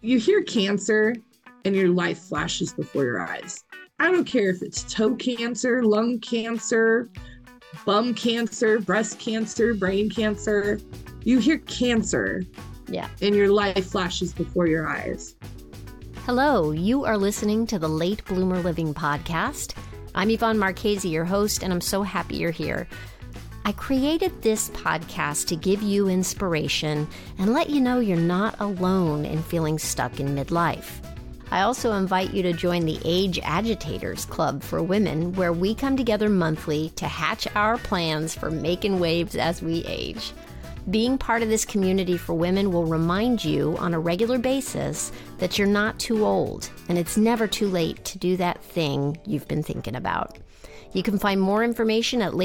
You hear cancer and your life flashes before your eyes. I don't care if it's toe cancer, lung cancer, bum cancer, breast cancer, brain cancer. You hear cancer Yeah. and your life flashes before your eyes. Hello, you are listening to the Late Bloomer Living podcast. I'm Yvonne Marchese, your host, and I'm so happy you're here. I created this podcast to give you inspiration and let you know you're not alone in feeling stuck in midlife. I also invite you to join the Age Agitators Club for women, where we come together monthly to hatch our plans for making waves as we age. Being part of this community for women will remind you on a regular basis that you're not too old, and it's never too late to do that thing you've been thinking about. You can find more information at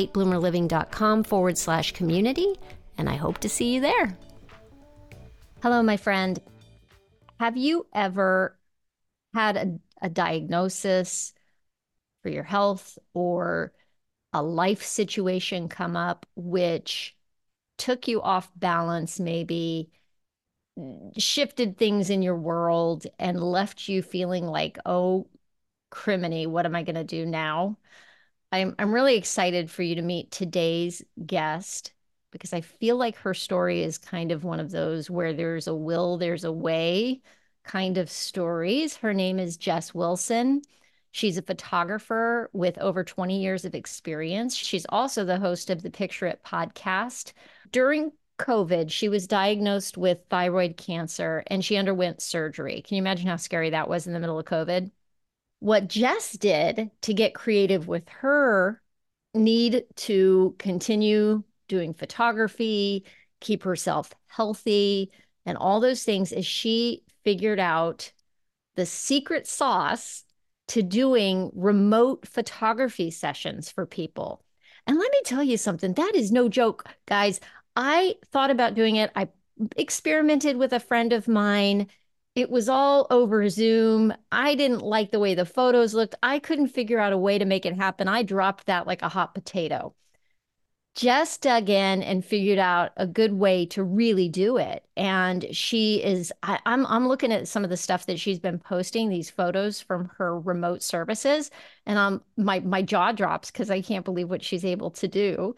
latebloomerliving.com/community, and I hope to see you there. Hello, my friend. Have you ever had a diagnosis for your health or a life situation come up which took you off balance, maybe shifted things in your world and left you feeling like, oh, criminy, what am I going to do now? I'm really excited for you to meet today's guest because I feel like her story is kind of one of those where there's a will, there's a way kind of stories. Her name is Jess Wilson. She's a photographer with over 20 years of experience. She's also the host of the Picture It podcast. During COVID, she was diagnosed with thyroid cancer and she underwent surgery. Can you imagine how scary that was in the middle of COVID? What Jess did to get creative with her need to continue doing photography, keep herself healthy, and all those things is she figured out the secret sauce to doing remote photography sessions for people. And let me tell you something, that is no joke, guys. I thought about doing it. I experimented with a friend of mine. It was all over Zoom. I didn't like the way the photos looked. I couldn't figure out a way to make it happen. I dropped that like a hot potato. Jess dug in and figured out a good way to really do it. And she is, I'm looking at some of the stuff that she's been posting, these photos from her remote services, and my jaw drops because I can't believe what she's able to do.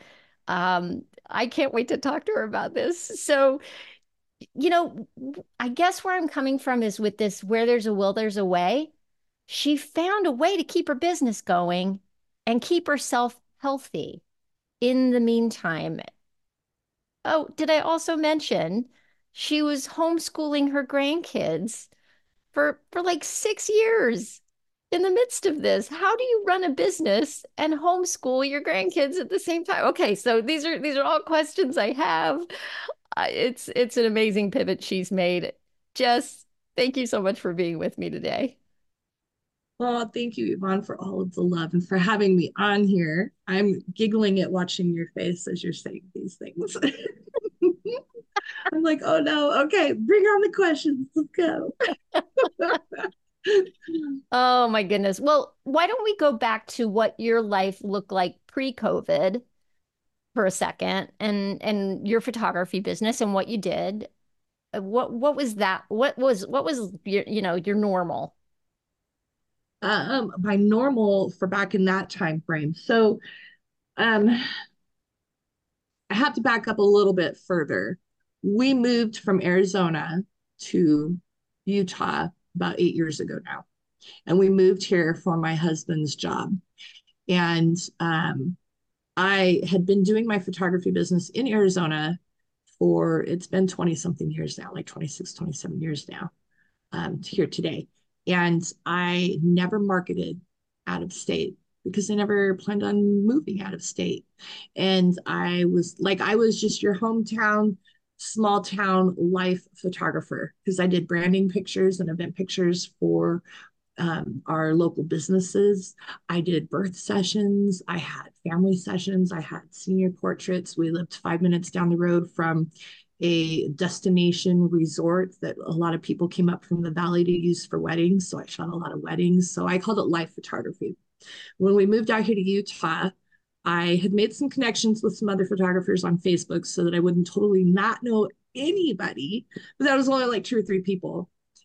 I can't wait to talk to her about this. So, I guess where I'm coming from is with this, where there's a will, there's a way. She found a way to keep her business going and keep herself healthy in the meantime. Oh, did I also mention she was homeschooling her grandkids for like 6 years in the midst of this? How do you run a business and homeschool your grandkids at the same time? Okay, so these are all questions I have. It's an amazing pivot she's made. Jess, thank you so much for being with me today. Well, thank you, Yvonne, for all of the love and for having me on here. I'm giggling at watching your face as you're saying these things. I'm like, oh no, okay, bring on the questions. Let's go. Oh my goodness. Well, why don't we go back to what your life looked like pre-COVID for a second and your photography business and what you did. What was that? What was your normal? By normal for back in that time frame. So um, I have to back up a little bit further. We moved from Arizona to Utah about 8 years ago now. And we moved here for my husband's job. And I had been doing my photography business in Arizona for, it's been 20 something years now, like 26, 27 years now, to here today. And I never marketed out of state because I never planned on moving out of state. And I was just your hometown, small town life photographer because I did branding pictures and event pictures for our local businesses. I did birth sessions. I had family sessions. I had senior portraits. We lived 5 minutes down the road from a destination resort that a lot of people came up from the valley to use for weddings. So I shot a lot of weddings. So I called it life photography. When we moved out here to Utah, I had made some connections with some other photographers on Facebook so that I wouldn't totally not know anybody, but that was only like two or three people.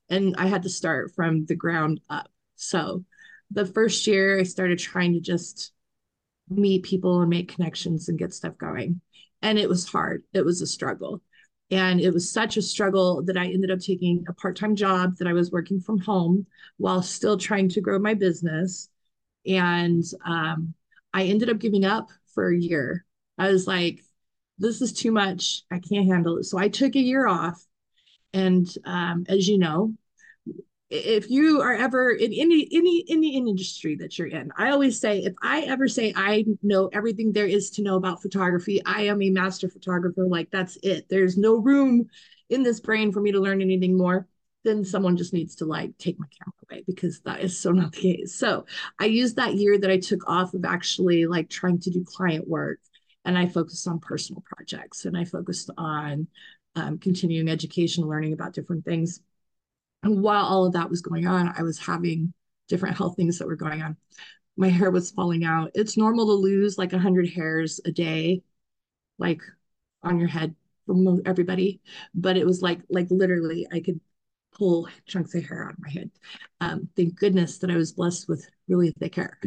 and I had to start from the ground up. So the first year I started trying to just meet people and make connections and get stuff going. And it was hard. It was a struggle. And it was such a struggle that I ended up taking a part time job that I was working from home while still trying to grow my business. And I ended up giving up for a year. I was like, this is too much. I can't handle it. So I took a year off. And as you know, if you are ever in any industry that you're in, I always say, if I ever say I know everything there is to know about photography, I am a master photographer. Like, that's it. There's no room in this brain for me to learn anything more. Then someone just needs to like take my camera away, because that is so not the case. So I used that year that I took off of actually like trying to do client work, and I focused on personal projects, and I focused on continuing education, learning about different things. And while all of that was going on, I was having different health things that were going on. My hair was falling out. It's normal to lose like 100 hairs a day, like on your head from everybody. But it was like literally, I could pull chunks of hair out of my head. Thank goodness that I was blessed with really thick hair.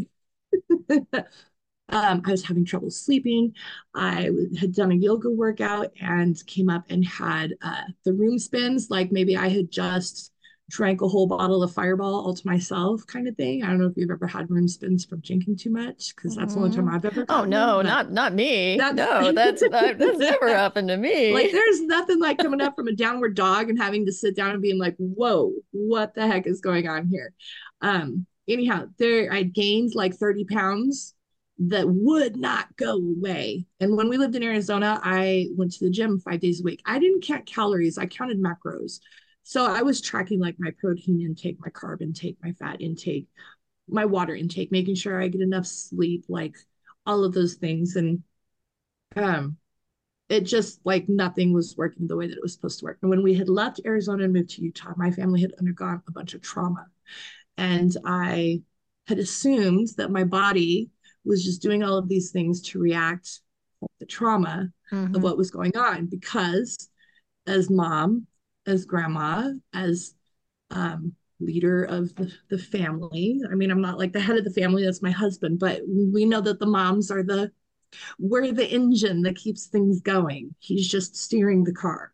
I was having trouble sleeping. I had done a yoga workout and came up and had the room spins, like maybe I had just drank a whole bottle of Fireball all to myself, kind of thing. I don't know if you've ever had room spins from drinking too much, because that's the only time I've ever Oh gotten them. no, But not me. that's No, that's never happened to like, me. there's nothing like coming up from a downward dog and having to sit down and being like, whoa, what the heck is going on here? Anyhow, there I gained like 30 pounds that would not go away. And when we lived in Arizona, I went to the gym 5 days a week. I didn't count calories, I counted macros. So I was tracking like my protein intake, my carb intake, my fat intake, my water intake, making sure I get enough sleep, like all of those things. And um, it just like nothing was working the way that it was supposed to work. And when we had left Arizona and moved to Utah, my family had undergone a bunch of trauma. And I had assumed that my body was just doing all of these things to react to the trauma of Hmm. what was going on. Because as mom, as grandma, as leader of the family, I mean, I'm not like the head of the family, that's my husband, but we know that the moms are we're the engine that keeps things going. He's just steering the car.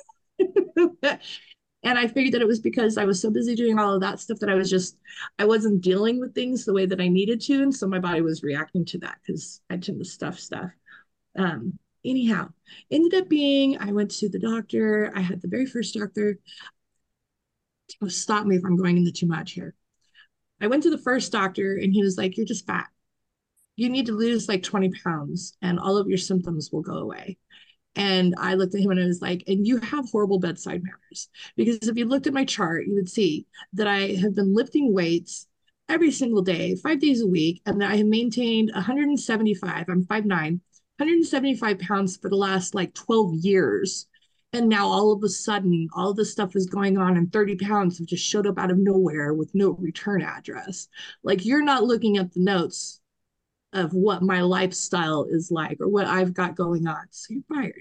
And I figured that it was because I was so busy doing all of that stuff that I wasn't dealing with things the way that I needed to. And so my body was reacting to that because I tend to stuff stuff. Anyhow, ended up being, I went to the doctor. I had the very first doctor. Stop me if I'm going into too much here. I went to the first doctor and he was like, "You're just fat. You need to lose like 20 pounds and all of your symptoms will go away." And I looked at him and I was like, "And you have horrible bedside manners." Because if you looked at my chart, you would see that I have been lifting weights every single day, 5 days a week, and that I have maintained 175, I'm 5'9", 175 pounds for the last like 12 years. And now all of a sudden, all this stuff is going on, and 30 pounds have just showed up out of nowhere with no return address. Like, you're not looking at the notes of what my lifestyle is like or what I've got going on. So you're fired.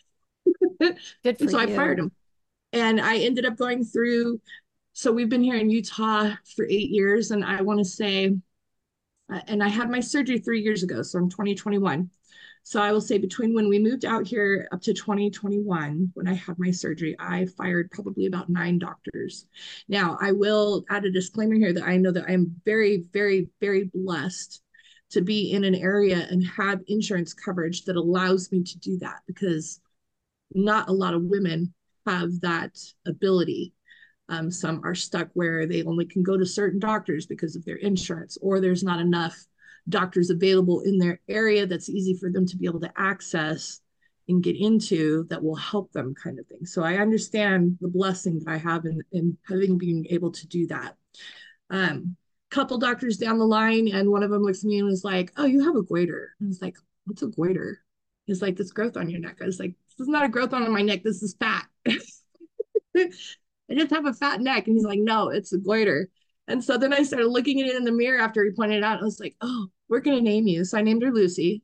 Good And for so I fired you. him. And I ended up going through. So we've been here in Utah for 8 years. And I want to say, and I had my surgery 3 years ago. So I'm 2021. So I will say between when we moved out here up to 2021, when I had my surgery, I fired probably about 9 doctors. Now, I will add a disclaimer here that I know that I'm very, very, very blessed to be in an area and have insurance coverage that allows me to do that, because not a lot of women have that ability. Some are stuck where they only can go to certain doctors because of their insurance, or there's not enough doctors available in their area that's easy for them to be able to access and get into that will help them, kind of thing. So I understand the blessing that I have in having been able to do that. Couple doctors down the line, and one of them looks at me and was like, "Oh, you have a goiter." I was like, "What's a goiter?" He's like, "This growth on your neck." I was like, "This is not a growth on my neck. This is fat." I just have a fat neck. And he's like, "No, it's a goiter." And so then I started looking at it in the mirror after he pointed it out. I was like, "Oh, we're going to name you." So I named her Lucy.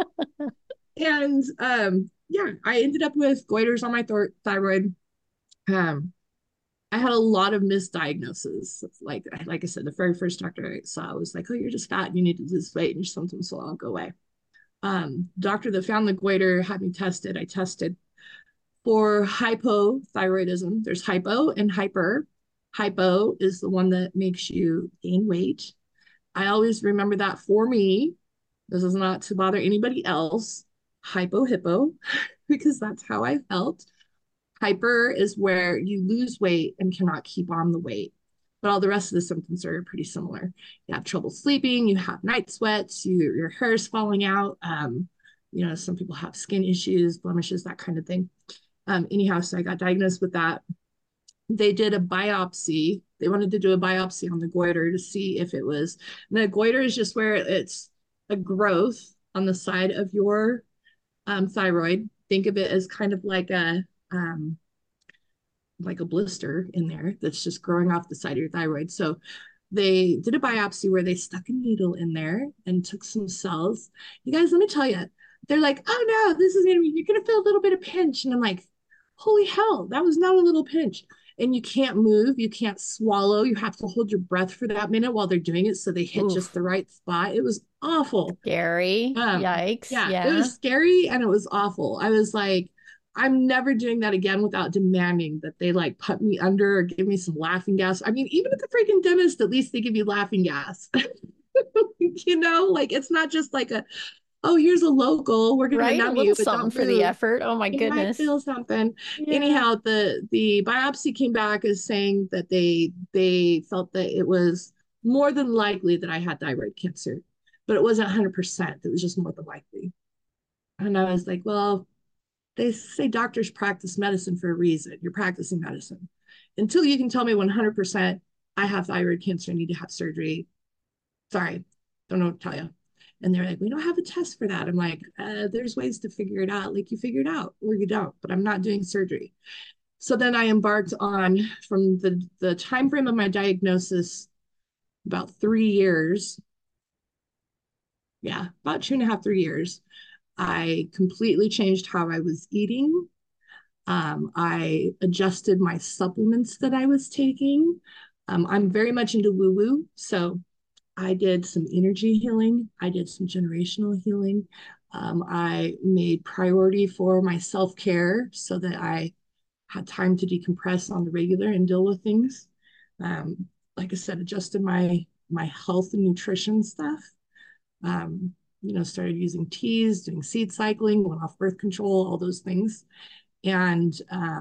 And yeah, I ended up with goiters on my thyroid. Um, I had a lot of misdiagnoses. Like I said, the very first doctor I saw was like, "Oh, you're just fat. And you need to lose weight and something, so I'll go away." Doctor that found the goiter had me tested. I tested for hypothyroidism. There's hypo and hyper. Hypo is the one that makes you gain weight. I always remember that for me. This is not to bother anybody else. Hypo hippo, because that's how I felt. Hyper is where you lose weight and cannot keep on the weight. But all the rest of the symptoms are pretty similar. You have trouble sleeping, you have night sweats, your hair is falling out. Some people have skin issues, blemishes, that kind of thing. Anyhow, so I got diagnosed with that. They did a biopsy. They wanted to do a biopsy on the goiter to see if it was. And the goiter is just where it's a growth on the side of your thyroid. Think of it as kind of um, like a blister in there that's just growing off the side of your thyroid. So they did a biopsy where they stuck a needle in there and took some cells. You guys, let me tell you, they're like, "Oh no, this is gonna be, you're gonna feel a little bit of pinch." And I'm like, holy hell, that was not a little pinch. And you can't move, you can't swallow, you have to hold your breath for that minute while they're doing it. So they hit just Oof. the right spot. It was awful. Scary. Yikes. Yeah, it Yeah. was scary and it was awful. I was like, I'm never doing that again without demanding that they like put me under or give me some laughing gas. I mean, even at the freaking dentist, at least they give you laughing gas. Like it's not just like oh, here's a local, we're gonna Right? A numb little you, but something don't for the move. effort. Oh my You might goodness. feel something. Yeah. Anyhow, the biopsy came back as saying that they felt that it was more than likely that I had thyroid cancer, but it wasn't 100%. It was just more than likely. And I was like, well, they say doctors practice medicine for a reason. You're practicing medicine. Until you can tell me 100% I have thyroid cancer and need to have surgery, sorry, don't know what to tell you. And they're like, we don't have a test for that. I'm like, there's ways to figure it out. Like you figure it out or you don't, but I'm not doing surgery. So then I embarked on from the time frame of my diagnosis, about 3 years. Yeah, about 2.5, 3 years. I completely changed how I was eating. I adjusted my supplements that I was taking. I'm very much into woo woo. So I did some energy healing. I did some generational healing. I made priority for my self care so that I had time to decompress on the regular and deal with things. Like I said, adjusted my health and nutrition stuff. Started using teas, doing seed cycling, went off birth control, all those things. And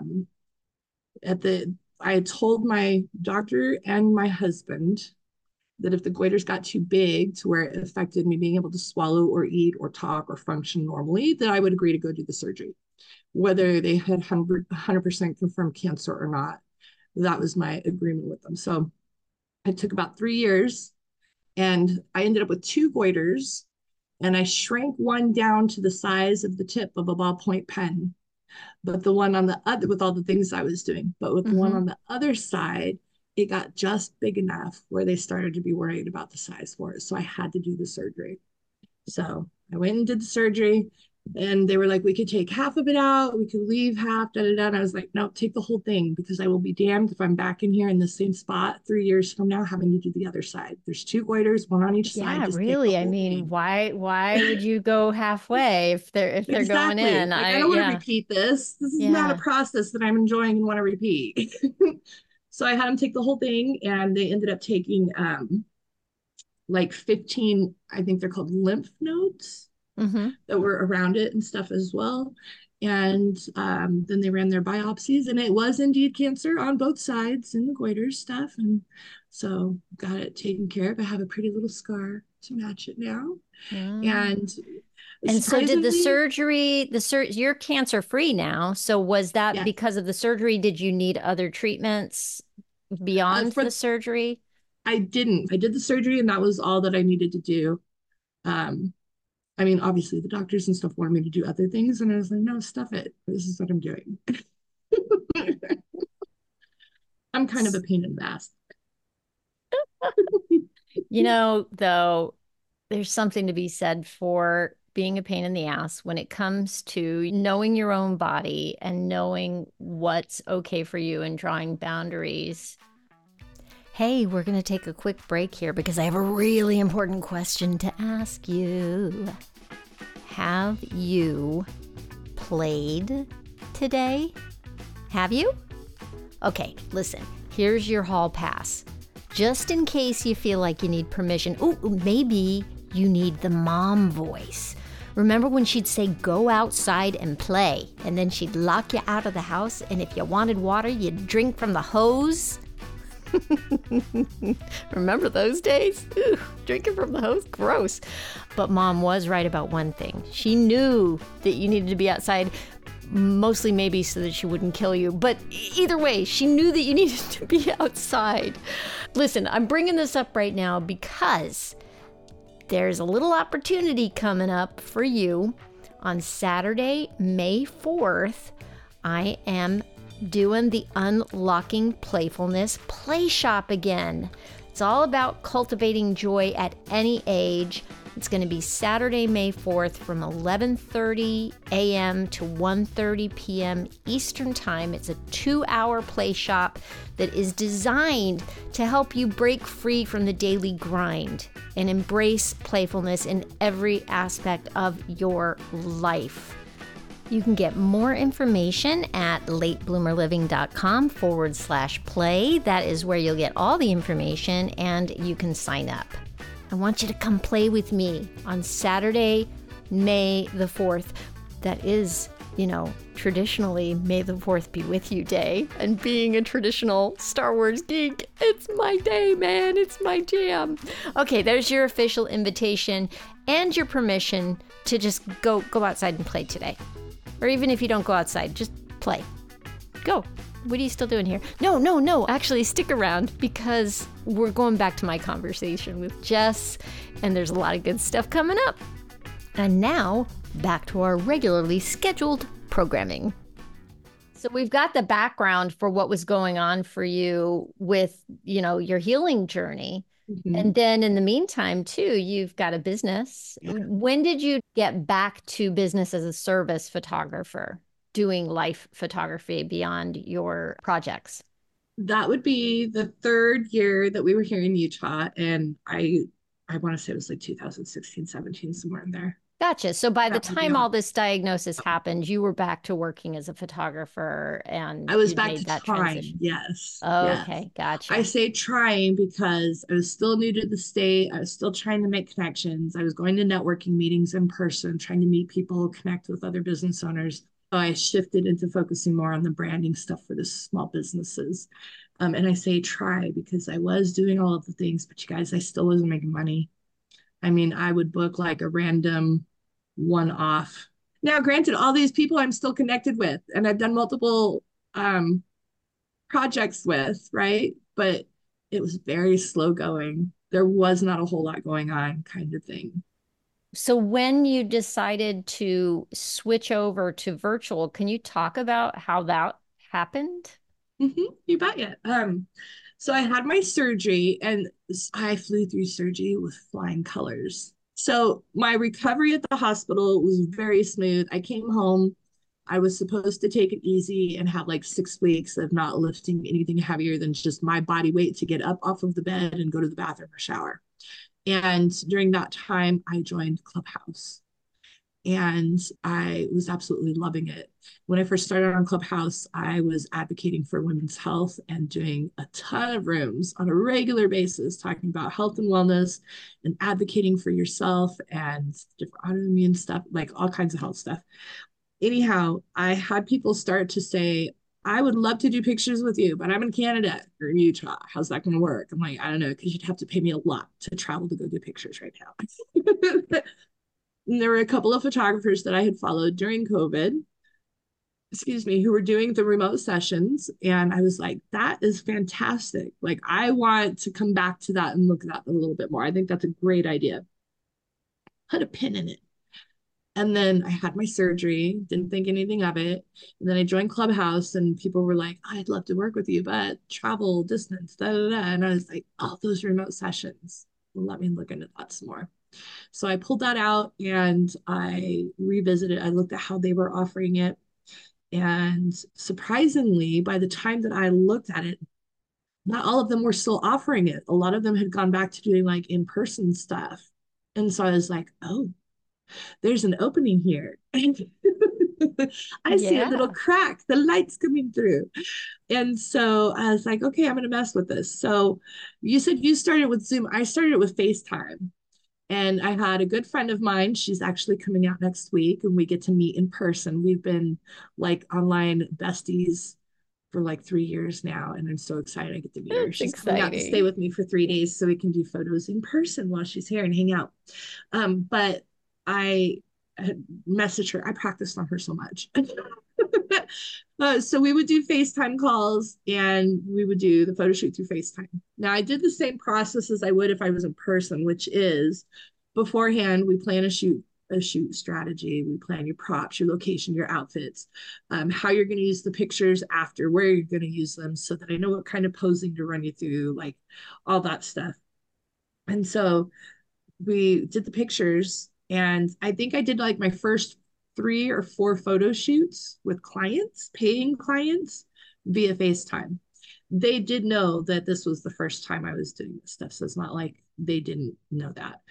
at the I told my doctor and my husband that if the goiters got too big to where it affected me being able to swallow or eat or talk or function normally, that I would agree to go do the surgery, whether they had 100% confirmed cancer or not. That was my agreement with them. So it took about 3 years and I ended up with two goiters and I shrank one down to the size of the tip of a ballpoint pen. But the one on the other, with all the things I was doing, but with the one Mm-hmm. on the other side, it got just big enough where they started to be worried about the size for it. So I had to do the surgery. So I went and did the surgery. And they were like, we could take half of it out, we could leave half, da da da. And I was like, no, take the whole thing because I will be damned if I'm back in here in the same spot 3 years from now having to do the other side. There's two goiters, one on each side. Yeah, Just take the really. I whole mean, thing. why would you go halfway if they're going Exactly. in? Like, I I don't want to yeah. repeat this. This is not a Yeah. process that I'm enjoying and want to repeat. So I had them take the whole thing, and they ended up taking like 15, I think they're called lymph nodes Mm-hmm. that were around it and stuff as well. And then they ran their biopsies, and it was indeed cancer on both sides in the goiter stuff. And so got it taken care of. I have a pretty little scar to match it now. Mm. And And so did the surprisingly, surgery, you're cancer free now. So was that yes. because of the surgery? Did you need other treatments beyond the For surgery? I didn't. I did the surgery, and that was all that I needed to do. Um, I mean, obviously, the doctors and stuff wanted me to do other things, and I was like, no, stuff it. This is what I'm doing. I'm kind of a pain in the ass. Though, there's something to be said for being a pain in the ass when it comes to knowing your own body and knowing what's okay for you and drawing boundaries. Hey, we're going to take a quick break here because I have a really important question to ask you. Have you played today? Have you? Okay, listen, here's your hall pass. Just in case you feel like you need permission. Oh, maybe you need the mom voice. Remember when she'd say, go outside and play, and then she'd lock you out of the house, and if you wanted water, you'd drink from the hose? Remember those days? Ooh, drinking from the hose? Gross. But mom was right about one thing. She knew that you needed to be outside, mostly maybe so that she wouldn't kill you. But either way, she knew that you needed to be outside. Listen, I'm bringing this up right now because there's a little opportunity coming up for you. On Saturday, May 4th, I am doing the Unlocking Playfulness Play Shop again. It's all about cultivating joy at any age. It's going to be Saturday, May 4th from 11:30 a.m. to 1:30 p.m. Eastern Time. It's a 2-hour play shop that is designed to help you break free from the daily grind and embrace playfulness in every aspect of your life. You can get more information at latebloomerliving.com/play. That is where you'll get all the information and you can sign up. I want you to come play with me on Saturday, May the 4th. That is, traditionally May the 4th be with you day. And being a traditional Star Wars geek, it's my day, man. It's my jam. Okay, there's your official invitation and your permission to just go outside and play today. Or even if you don't go outside, just play. Go. What are you still doing here? No. Actually, stick around because we're going back to my conversation with Jess, and there's a lot of good stuff coming up. And now, back to our regularly scheduled programming. So we've got the background for what was going on for you with, your healing journey. Mm-hmm. And then in the meantime, too, you've got a business. Yeah. When did you get back to business as a service photographer, doing life photography beyond your projects? That would be the 3rd year that we were here in Utah. And I want to say it was like 2016, 17, somewhere in there. Gotcha. So by the time all this diagnosis happened, you were back to working as a photographer and I was back to trying. Transition. Yes. Oh, yes. Okay. Gotcha. I say trying because I was still new to the state. I was still trying to make connections. I was going to networking meetings in person, trying to meet people, connect with other business owners. So I shifted into focusing more on the branding stuff for the small businesses. And I say try because I was doing all of the things, but you guys, I still wasn't making money. I mean, I would book like a random one-off. Now, granted, all these people I'm still connected with and I've done multiple projects with, right? But it was very slow going. There was not a whole lot going on kind of thing. So when you decided to switch over to virtual, can you talk about how that happened? Mm-hmm, you bet ya. So I had my surgery and I flew through surgery with flying colors. So my recovery at the hospital was very smooth. I came home. I was supposed to take it easy and have like 6 weeks of not lifting anything heavier than just my body weight to get up off of the bed and go to the bathroom or shower. And during that time, I joined Clubhouse. And I was absolutely loving it. When I first started on Clubhouse, I was advocating for women's health and doing a ton of rooms on a regular basis, talking about health and wellness and advocating for yourself and different autoimmune stuff, like all kinds of health stuff. Anyhow, I had people start to say, I would love to do pictures with you, but I'm in Canada or in Utah. How's that going to work? I'm like, I don't know, because you'd have to pay me a lot to travel to go do pictures right now. And there were a couple of photographers that I had followed during COVID, who were doing the remote sessions. And I was like, that is fantastic. Like, I want to come back to that and look at that a little bit more. I think that's a great idea. Put a pin in it. And then I had my surgery, didn't think anything of it. And then I joined Clubhouse and people were like, I'd love to work with you, but travel, distance, da, da, da. And I was like, oh, those remote sessions. Let me look into that some more. So I pulled that out and I revisited. I looked at how they were offering it. And surprisingly, by the time that I looked at it, not all of them were still offering it. A lot of them had gone back to doing like in-person stuff. And so I was like, oh, there's an opening here. I see a little Yeah. crack, the light's coming through. And so I was like, okay, I'm going to mess with this. So you said you started with Zoom. I started with FaceTime. And I had a good friend of mine. She's actually coming out next week and we get to meet in person. We've been like online besties for like 3 years now. And I'm so excited I get to meet her. It's She's coming out to stay exciting. with me for 3 days so we can do photos in person while she's here and hang out. But I had messaged her. I practiced on her so much. So we would do FaceTime calls and we would do the photo shoot through FaceTime. Now I did the same process as I would if I was in person, which is beforehand we plan a shoot strategy. We plan your props, your location, your outfits, how you're going to use the pictures after, where you're going to use them, so that I know what kind of posing to run you through, like all that stuff. And so we did the pictures, and I think I did like my first 3 or 4 photo shoots with clients, paying clients via FaceTime. They did know that this was the first time I was doing this stuff, so it's not like they didn't know that.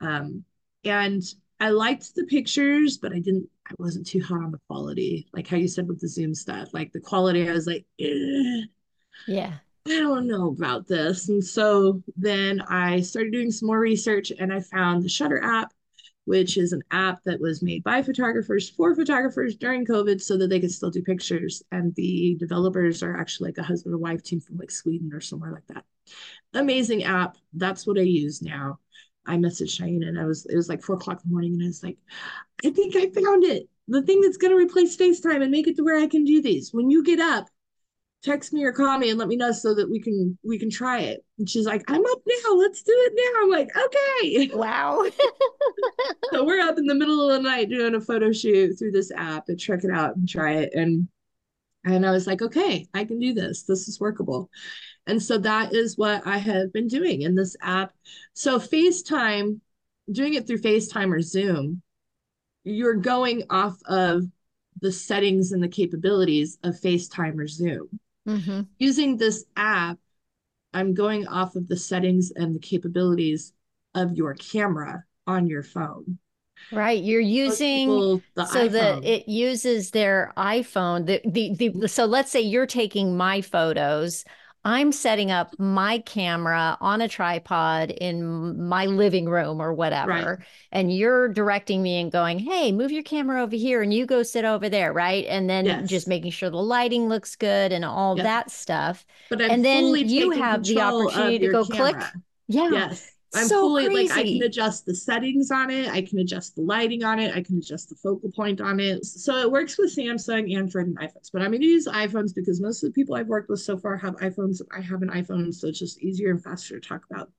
And I liked the pictures, but I wasn't too hot on the quality. Like how you said with the Zoom stuff, like the quality, I was like, Yeah. I don't know about this. And so then I started doing some more research and I found the Shutter app, which is an app that was made by photographers for photographers during COVID so that they could still do pictures. And the developers are actually like a husband and wife team from like Sweden or somewhere like that. Amazing app. That's what I use now. I messaged Cheyenne and it was like 4 o'clock in the morning and I was like, I think I found it. The thing that's going to replace FaceTime and make it to where I can do these. When you get up, text me or call me and let me know so that we can try it. And she's like, I'm up now. Let's do it now. I'm like, okay. Wow. So we're up in the middle of the night doing a photo shoot through this app to check it out and try it. And I was like, okay, I can do this. This is workable. And so that is what I have been doing in this app. So FaceTime, doing it through FaceTime or Zoom, you're going off of the settings and the capabilities of FaceTime or Zoom. Hmm. Using this app, I'm going off of the settings and the capabilities of your camera on your phone. Right. You're Most using people, the so that iPhone. it uses their iPhone. So let's say you're taking my photos. I'm setting up my camera on a tripod in my living room or Right. whatever. And you're directing me and going, hey, move your camera over here and you go sit over there. Right. And then just Yes. making sure the lighting looks good and all Yep. that stuff. But I'm And then fully you taking have the control of opportunity to your go camera. click. Yeah. Yes. I'm So fully like I can crazy. adjust the settings on it. I can adjust the lighting on it. I can adjust the focal point on it. So it works with Samsung, Android, and iPhones. But I'm going to use iPhones because most of the people I've worked with so far have iPhones. I have an iPhone, so it's just easier and faster to talk about.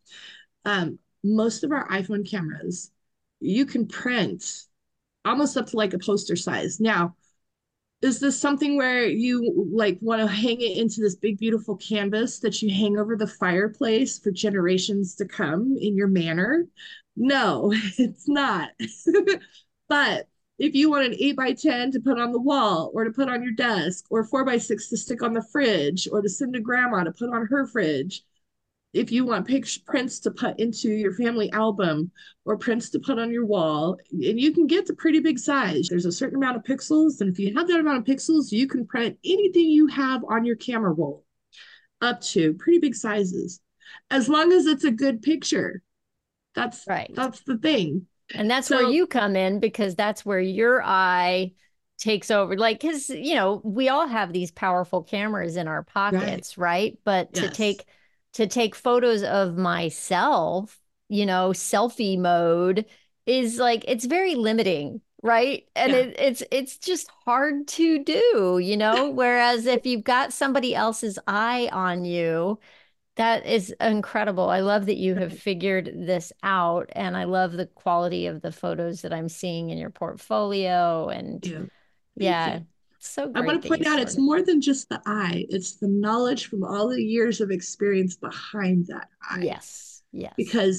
Most of our iPhone cameras, you can print almost up to like a poster size. Now, is this something where you like want to hang it into this big beautiful canvas that you hang over the fireplace for generations to come in your manor? No, it's not. But if you want an 8x10 to put on the wall or to put on your desk or 4x6 to stick on the fridge or to send to grandma to put on her fridge, if you want prints to put into your family album or prints to put on your wall, and you can get to pretty big size. There's a certain amount of pixels, and if you have that amount of pixels, you can print anything you have on your camera roll up to pretty big sizes, as long as it's a good picture. That's Right. that's the thing. And that's where So you come in because that's where your eye takes over. Like, because, we all have these powerful cameras in our right, pockets, right? But yes, to take photos of myself, selfie mode is like it's very limiting, right? And yeah, it's just hard to do, Whereas if you've got somebody else's eye on you, that is incredible. I love that you have right. figured this out, and I love the quality of the photos that I'm seeing in your portfolio. And Yeah, thank yeah, you. it's so I great want to that you point out it's sorted. more than just the eye, it's the knowledge from all the years of experience behind that eye. Yes, yes. Because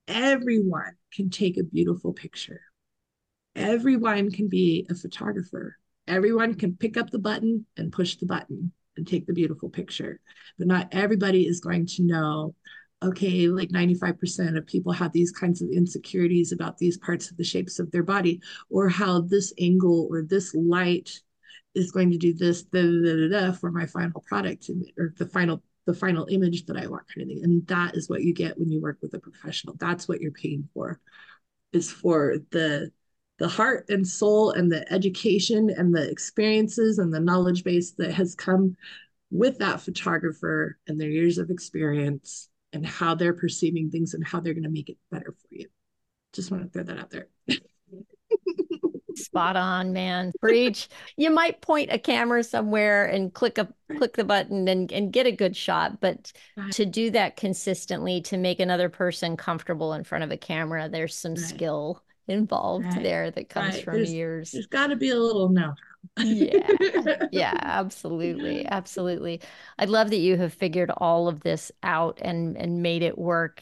everyone can take a beautiful picture. Everyone can be a photographer. Everyone can pick up the button and push the button and take the beautiful picture. But not everybody is going to know, okay, like 95% of people have these kinds of insecurities about these parts of the shapes of their body, or how this angle or this light is going to do this da, da, da, da, for my final product, or the final image that I want, kind of thing. And that is what you get when you work with a professional. That's what you're paying for, is for the heart and soul and the education and the experiences and the knowledge base that has come with that photographer and their years of experience and how they're perceiving things and how they're going to make it better for you. Just want to throw that out there. Spot on, man. Preach. You might point a camera somewhere and click the button and get a good shot, but Right, to do that consistently to make another person comfortable in front of a camera, there's some right, skill involved right, there that comes right. from There's years. there's got to be a little know-how. Yeah. Yeah, absolutely. Absolutely. I love that you have figured all of this out and made it work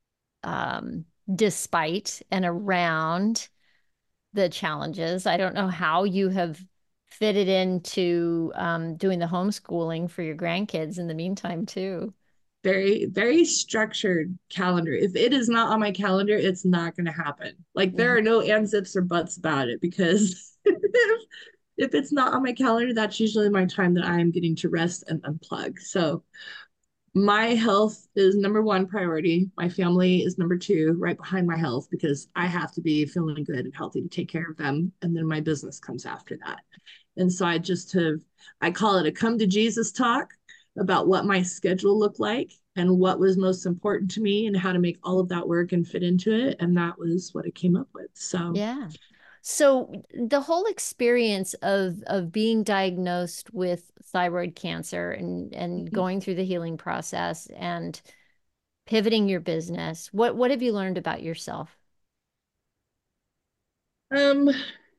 despite and around the challenges. I don't know how you have fitted into doing the homeschooling for your grandkids in the meantime, too. Very, very structured calendar. If it is not on my calendar, it's not going to happen. Like there Mhm. are no ands, ifs, or buts about it, because if it's not on my calendar, that's usually my time that I am getting to rest and unplug. So my health is number one priority. My family is number two, right behind my health, because I have to be feeling good and healthy to take care of them. And then my business comes after that. And so I just have, I call it a come to Jesus talk about what my schedule looked like and what was most important to me and how to make all of that work and fit into it. And that was what I came up with. So, Yeah. So the whole experience of being diagnosed with thyroid cancer and mhm. going through the healing process and pivoting your business, what have you learned about yourself? um,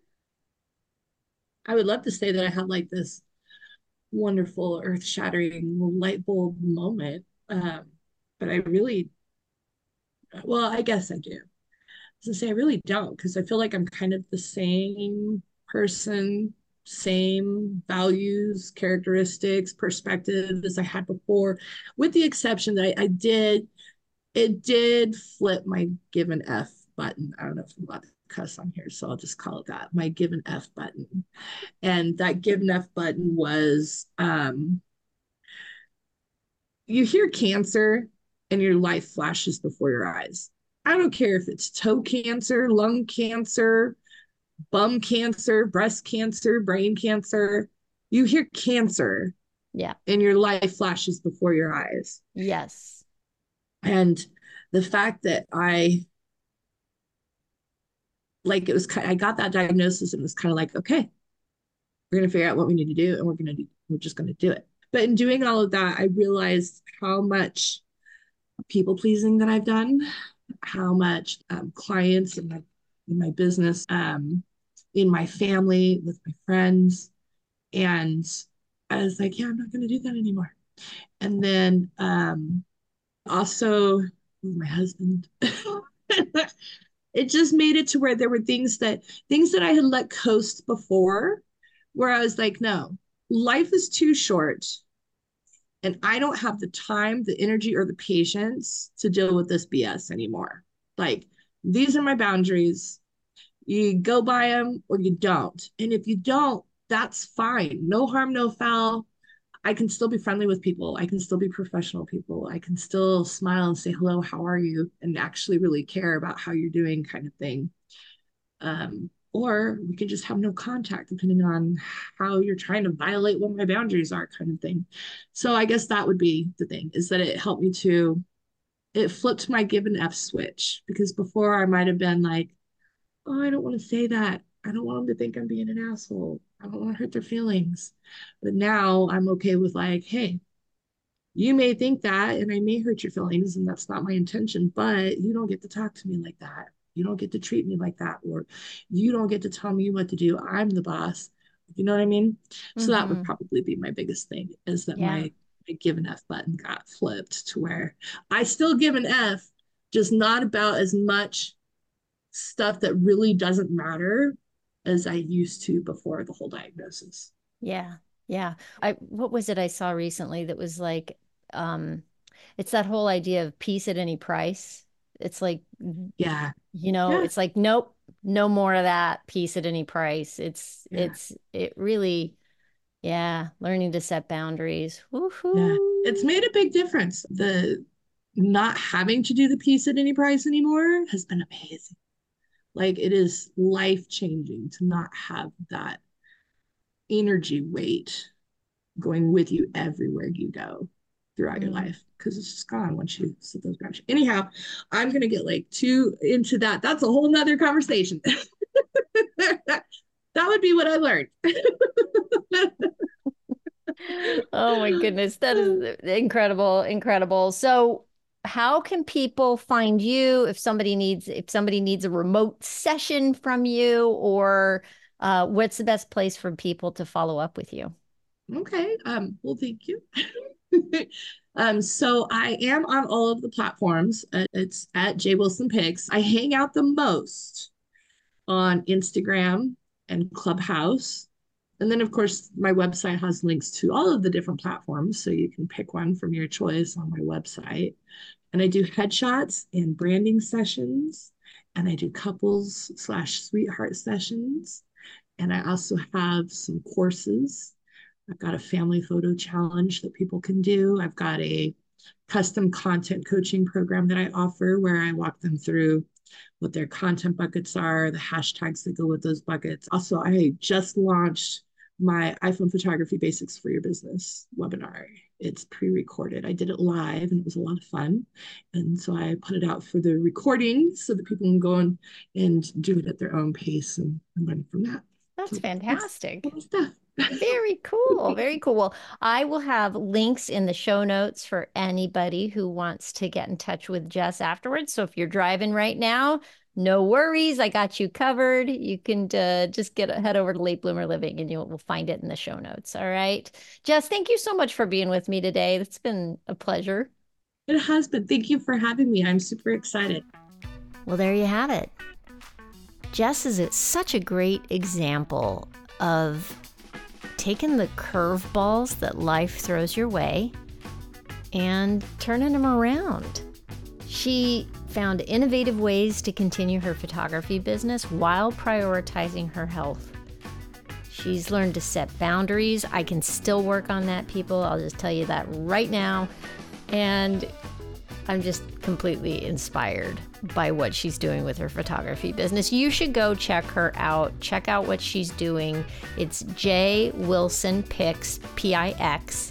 I would love to say that I had like this wonderful, earth shattering light bulb moment. But I really, well, I guess I do. To say I really don't, because I feel like I'm kind of the same person, same values, characteristics, perspective as I had before, with the exception that it did flip my give an F button. I don't know if I'm allowed to cuss on here, so I'll just call it that, my give an F button. And that give an F button was, you hear cancer and your life flashes before your eyes. I don't care if it's toe cancer, lung cancer, bum cancer, breast cancer, brain cancer. You hear cancer Yeah. and your life flashes before your eyes. Yes. And the fact that like, it was, I got that diagnosis and it was kind of like, okay, we're going to figure out what we need to do and we're just going to do it. But in doing all of that, I realized how much people pleasing that I've done, how much clients in my business, in my family, with my friends. And I was like, yeah, I'm not going to do that anymore. And then also with my husband, it just made it to where there were things that I had let coast before, where I was like, no, life is too short and I don't have the time, the energy, or the patience to deal with this BS anymore. Like, these are my boundaries. You go by them or you don't. And if you don't, that's fine. No harm, no foul. I can still be friendly with people. I can still be professional people. I can still smile and say hello, how are you? And actually really care about how you're doing, kind of thing. Or we could just have no contact depending on how you're trying to violate what my boundaries are, kind of thing. So I guess that would be the thing, is that it helped me to, it flipped my give an F switch, because before I might have been like, oh, I don't want to say that. I don't want them to think I'm being an asshole. I don't want to hurt their feelings. But now I'm okay with like, hey, you may think that, and I may hurt your feelings, and that's not my intention, but you don't get to talk to me like that. You don't get to treat me like that, or you don't get to tell me what to do. I'm the boss. You know what I mean? So that would Hmm. probably be my biggest thing, is that Yeah. my give an F button got flipped to where I still give an F, just not about as much stuff that really doesn't matter as I used to before the whole diagnosis. Yeah. Yeah. What was it I saw recently that was like, um, it's that whole idea of peace at any price. It's like, Yeah. Yeah. it's like, nope, no more of that peace at any price. Yeah. It really, yeah, learning to set boundaries. Yeah. Woohoo. It's made a big difference. The not having to do the piece at any price anymore has been amazing. Like it is life changing to not have that energy weight going with you everywhere you go throughout your Mm. life because it's just gone once you set those boundaries. Anyhow, I'm gonna get like too into that. That's a whole nother conversation. That would be what I learned. Oh my goodness, that is incredible, incredible. So, how can people find you if somebody needs a remote session from you, or what's the best place for people to follow up with you? Okay. Well, thank you. So I am on all of the platforms. It's at J Wilson Pics. I hang out the most on Instagram and Clubhouse. And then, of course, my website has links to all of the different platforms. So you can pick one from your choice on my website. And I do headshots and branding sessions. And I do couples slash sweetheart sessions. And I also have some courses. I've got a family photo challenge that people can do. I've got a custom content coaching program that I offer where I walk them through what their content buckets are, the hashtags that go with those buckets. Also, I just launched my iPhone photography basics for your business webinar. It's pre-recorded. I did it live and it was a lot of fun. And so I put it out for the recording so that people can go and do it at their own pace and learn from that. That's So that's fantastic. cool stuff. Very cool. Very cool. Well, I will have links in the show notes for anybody who wants to get in touch with Jess afterwards. So if you're driving right now, no worries. I got you covered. You can just head over to Late Bloomer Living and you'll find it in the show notes. All right. Jess, thank you so much for being with me today. It's been a pleasure. It has been. Thank you for having me. I'm super excited. Well, there you have it. Jess is such a great example of taking the curveballs that life throws your way and turning them around. She found innovative ways to continue her photography business while prioritizing her health. She's learned to set boundaries. I can still work on that, people. I'll just tell you that right now. And I'm just completely inspired by what she's doing with her photography business. You should go check her out. Check out what she's doing. It's J Wilson Pics, Pix.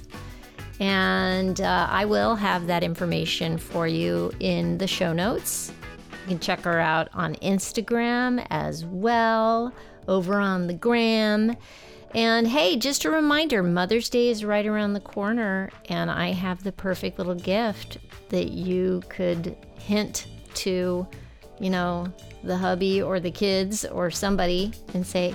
And I will have that information for you in the show notes. You can check her out on Instagram as well, over on the gram. And hey, just a reminder, Mother's Day is right around the corner, and I have the perfect little gift that you could hint to, the hubby or the kids or somebody and say,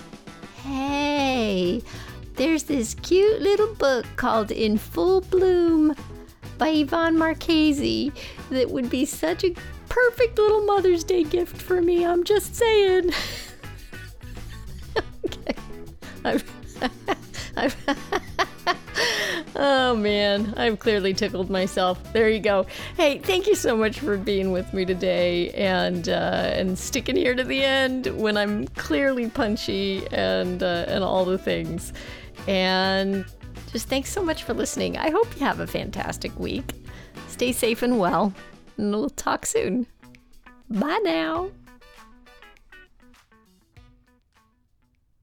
hey, there's this cute little book called In Full Bloom by Yvonne Marchese that would be such a perfect little Mother's Day gift for me. I'm just saying. Okay. Oh man, I've clearly tickled myself. There you go. Hey, thank you so much for being with me today and sticking here to the end when I'm clearly punchy and all the things. And just thanks so much for listening. I hope you have a fantastic week. Stay safe and well, and we'll talk soon. Bye now.